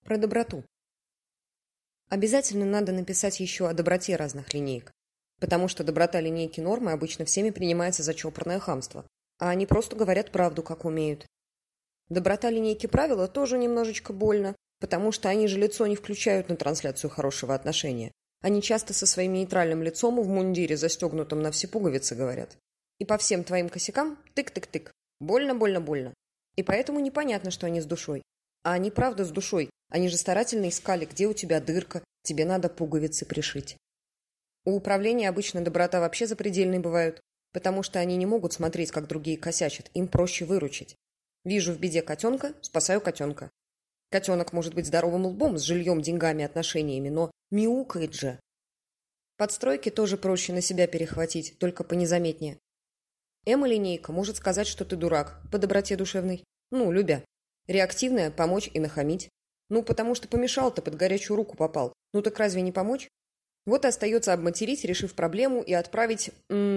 Про доброту. Обязательно надо написать еще о доброте разных линеек, потому что доброта линейки нормы обычно всеми принимается за чопорное хамство, а они просто говорят правду, как умеют. Доброта линейки правила тоже немножечко больно, потому что они же лицо не включают на трансляцию хорошего отношения. Они часто со своим нейтральным лицом в мундире, застегнутом на все пуговицы, говорят. И по всем твоим косякам тык-тык-тык. Больно, больно, больно. И поэтому непонятно, что они с душой. А они правда с душой. Они же старательно искали, где у тебя дырка, тебе надо пуговицы пришить. У управления обычно доброта вообще запредельной бывают, потому что они не могут смотреть, как другие косячат, им проще выручить. Вижу в беде котенка, спасаю котенка. Котенок может быть здоровым лбом, с жильем, деньгами, отношениями, но мяукает же. Подстройки тоже проще на себя перехватить, только понезаметнее. Эмо-линейка может сказать, что ты дурак, по доброте душевной. Ну, любя. Реактивная – помочь и нахамить. Ну, потому что помешал-то, под горячую руку попал. Ну так разве не помочь? Вот и остается обматерить, решив проблему, и отправить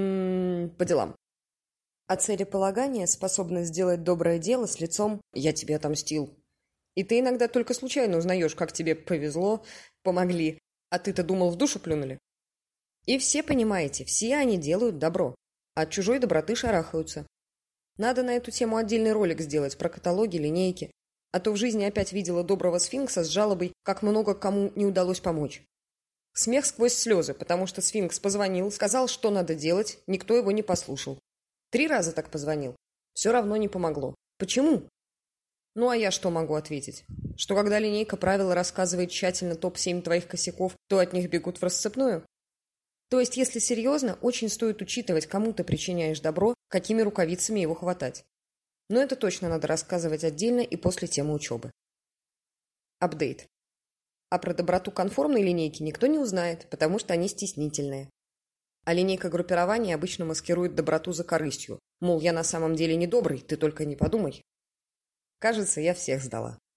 по делам. А целеполагание способно сделать доброе дело с лицом «я тебе отомстил». И ты иногда только случайно узнаешь, как тебе повезло, помогли, а ты-то думал, в душу плюнули. И все понимаете, все они делают добро, а от чужой доброты шарахаются. Надо на эту тему отдельный ролик сделать про каталоги, линейки, а то в жизни опять видела доброго сфинкса с жалобой, как много кому не удалось помочь. Смех сквозь слезы, потому что сфинкс позвонил, сказал, что надо делать, никто его не послушал. 3 раза так позвонил. Все равно не помогло. Почему? Ну, а я что могу ответить? Что когда линейка правила рассказывает тщательно топ-7 твоих косяков, то от них бегут в рассыпную? То есть, если серьезно, очень стоит учитывать, кому ты причиняешь добро, какими рукавицами его хватать. Но это точно надо рассказывать отдельно и после темы учебы. Апдейт. А про доброту конформной линейки никто не узнает, потому что они стеснительные. А линейка группирования обычно маскирует доброту за корыстью. Мол, я на самом деле не добрый, ты только не подумай. Кажется, я всех сдала.